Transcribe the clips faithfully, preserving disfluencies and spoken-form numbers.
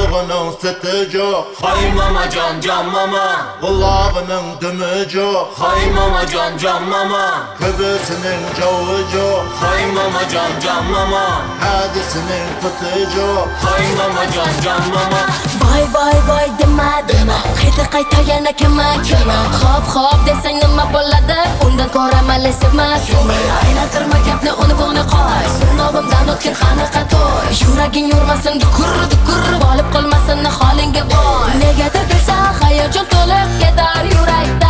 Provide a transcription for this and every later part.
Oğluğunun sütü yok. Hay mama can can mama. Kulağının dümü yok. Hay mama can can mama. Köbüsünün cağı yok. Hay mama can can mama. Hadisinin tutu yok. Hay mama can can mama. Voy voy voy dema dema. Qayta qayta yana kema kema. Hop hop desang nima bo'ladi? Undan ko'ra mali sevmas. Aylantirma gapni uni buni qo'y. Sinovimdan o'tgan qanaqa to'y. Yuraging yurmasin dukur dukur. Olib qolmasin holingga voy. Negadir bilsa hayajon to'lib ketar yurakda.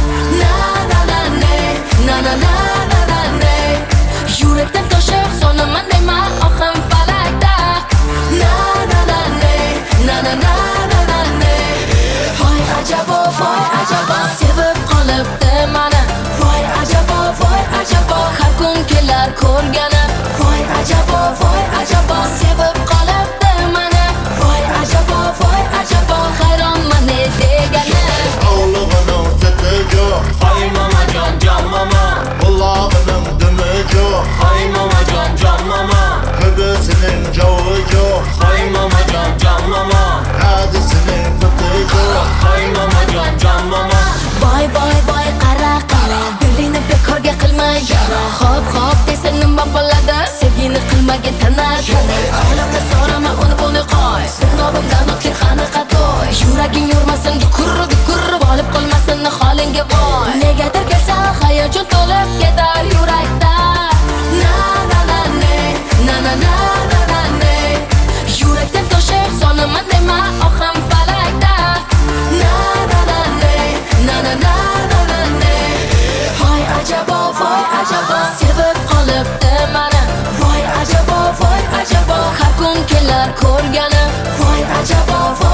Na na na ne, na na na na na ne. Yurakdan toshib sonaman nima oqim falakda. Na na na ne, na na na na na ne. Voy ajabo, voy ajabo, sevib qolibdi mani. Voy ajabo, voy ajabo, har kun kelar ko'rgani. Voy ajabo, voy ajabo, sevib qolibdi mani. Voy ajabo, voy ajabo, hayronman ne degani. Oğluğunun sütü yok. Hay mama can can mama. Kulağının dümü yok. Hay mama can can mama. Köbüsünün cağı yok. Hay mama can can mama. Hadisinin tutu yok. Hay mama can can mama. Voy voy voy qara qara, dilingni bekorga qilma yara. Hop hop desa nima bo'ladi? Sevgini qilmagin tanar tanar. Olamda so'rama uni buni qo'y. Sinovimdan o'tgan qanaqa to'y. Yuraging yurmasin dukur dukur. Olib qolmasin holingga voy. Negadir kelsa hayajon to'lib ketar yurakda. Na na na ne, na na na na na ne. Yurakdan toshib sonaman nima oqim falakda. Na na na ne, na na na na na ne. Voy ajabo, voy ajabo, sevib qolibdi mani. Voy ajabo, voy ajabo, har kun kelar ko'rgani. Voy ajabo, voy